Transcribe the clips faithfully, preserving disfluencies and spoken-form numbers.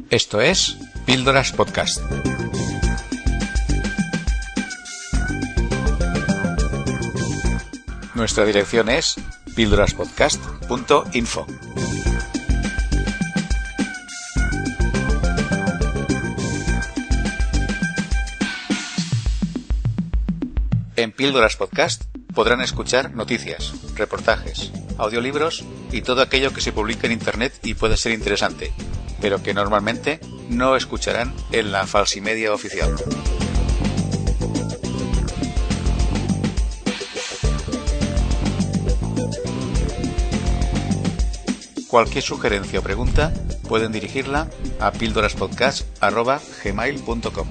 Esto es Píldoras Podcast. Nuestra dirección es píldoraspodcast punto info. En Píldoras Podcast podrán escuchar noticias, reportajes, audiolibros y todo aquello que se publica en Internet y puede ser interesante, pero que normalmente no escucharán en la falsimedia oficial. Cualquier sugerencia o pregunta pueden dirigirla a píldoraspodcast arroba gmail punto com.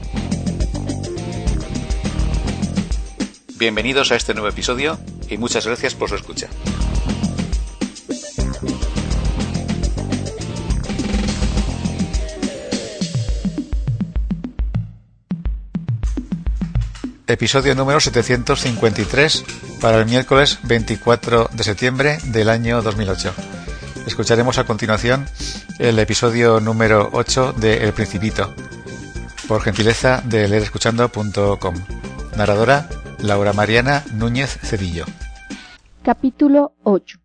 Bienvenidos a este nuevo episodio y muchas gracias por su escucha. Episodio número setecientos cincuenta y tres para el miércoles veinticuatro de septiembre del año dos mil ocho. Escucharemos a continuación el episodio número ocho de El Principito, por gentileza de leer escuchando punto com. Narradora Laura Mariana Núñez Cedillo. Capítulo ocho.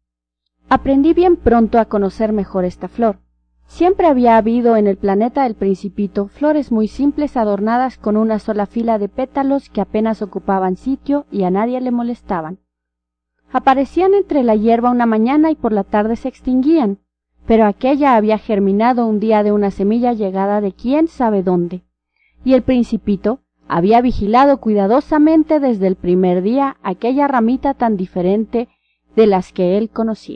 Aprendí bien pronto a conocer mejor esta flor. Siempre había habido en el planeta El Principito flores muy simples adornadas con una sola fila de pétalos que apenas ocupaban sitio y a nadie le molestaban. Aparecían entre la hierba una mañana y por la tarde se extinguían, pero aquella había germinado un día de una semilla llegada de quién sabe dónde, y El Principito había vigilado cuidadosamente desde el primer día aquella ramita tan diferente de las que él conocía.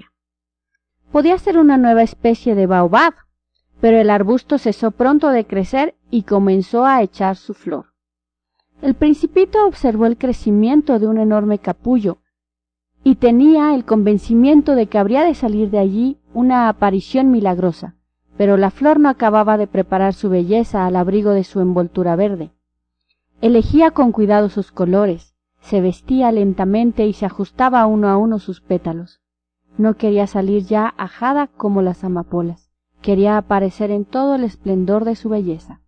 Podía ser una nueva especie de baobab, pero el arbusto cesó pronto de crecer y comenzó a echar su flor. El Principito observó el crecimiento de un enorme capullo y tenía el convencimiento de que habría de salir de allí una aparición milagrosa, pero la flor no acababa de preparar su belleza al abrigo de su envoltura verde. Elegía con cuidado sus colores, se vestía lentamente y se ajustaba uno a uno sus pétalos. No quería salir ya ajada como las amapolas, quería aparecer en todo el esplendor de su belleza.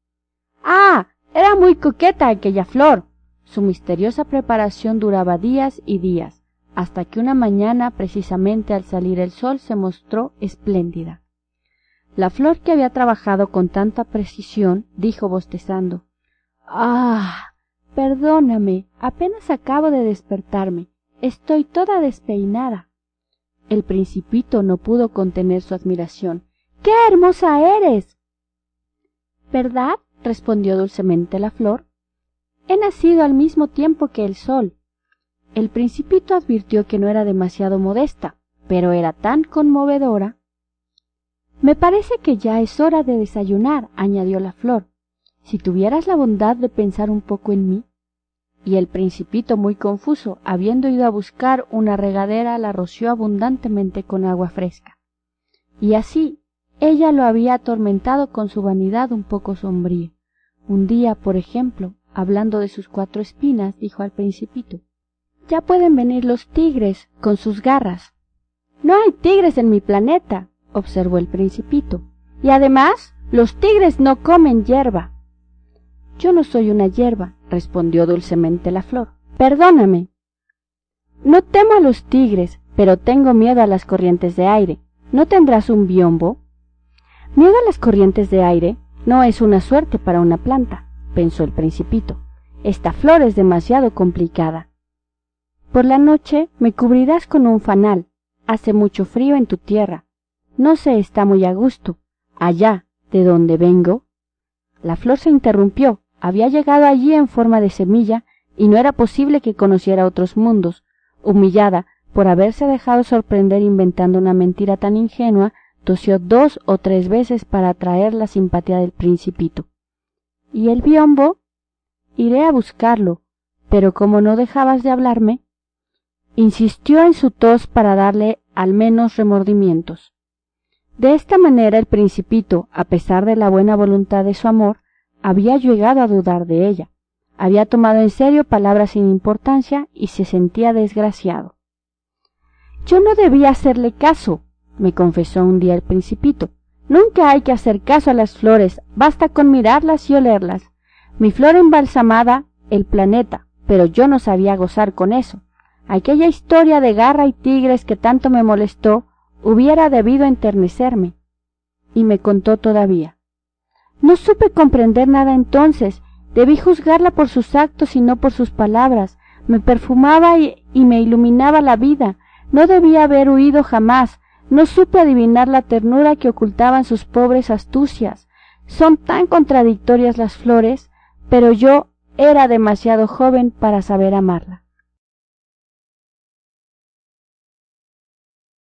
¡Ah! Era muy coqueta aquella flor. Su misteriosa preparación duraba días y días, hasta que una mañana, precisamente al salir el sol, se mostró espléndida. La flor que había trabajado con tanta precisión dijo bostezando: «Ah, perdóname, apenas acabo de despertarme, estoy toda despeinada». El Principito no pudo contener su admiración. «¡Qué hermosa eres!» «¿Verdad?», respondió dulcemente la flor. «He nacido al mismo tiempo que el sol». El Principito advirtió que no era demasiado modesta, pero era tan conmovedora. «Me parece que ya es hora de desayunar», añadió la flor. «Si tuvieras la bondad de pensar un poco en mí». Y el Principito, muy confuso, habiendo ido a buscar una regadera, la roció abundantemente con agua fresca. Y así ella lo había atormentado con su vanidad un poco sombría. Un día, por ejemplo, hablando de sus cuatro espinas, dijo al Principito: «Ya pueden venir los tigres con sus garras». «No hay tigres en mi planeta», observó el Principito, «y además los tigres no comen hierba». «Yo no soy una hierba», respondió dulcemente la flor. «Perdóname. No temo a los tigres, pero tengo miedo a las corrientes de aire. ¿No tendrás un biombo?» «Miedo a las corrientes de aire no es una suerte para una planta», pensó el Principito. «Esta flor es demasiado complicada. Por la noche me cubrirás con un fanal. Hace mucho frío en tu tierra. No se está muy a gusto. Allá, de donde vengo». La flor se interrumpió. Había llegado allí en forma de semilla y no era posible que conociera otros mundos. Humillada por haberse dejado sorprender inventando una mentira tan ingenua, tosió dos o tres veces para atraer la simpatía del Principito. «¿Y el biombo?» «Iré a buscarlo, pero como no dejabas de hablarme». Insistió en su tos para darle al menos remordimientos. De esta manera el Principito, a pesar de la buena voluntad de su amor, había llegado a dudar de ella, había tomado en serio palabras sin importancia y se sentía desgraciado. «Yo no debía hacerle caso», me confesó un día el Principito. Nunca hay que hacer caso a las flores, basta con mirarlas y olerlas. Mi flor embalsamada, el planeta, pero yo no sabía gozar con eso. Aquella historia de garra y tigres que tanto me molestó hubiera debido enternecerme. Y me contó todavía. No supe comprender nada entonces, debí juzgarla por sus actos y no por sus palabras. Me perfumaba y, y me iluminaba la vida. No debía haber huido jamás. No supe adivinar la ternura que ocultaban sus pobres astucias. Son tan contradictorias las flores, pero yo era demasiado joven para saber amarla.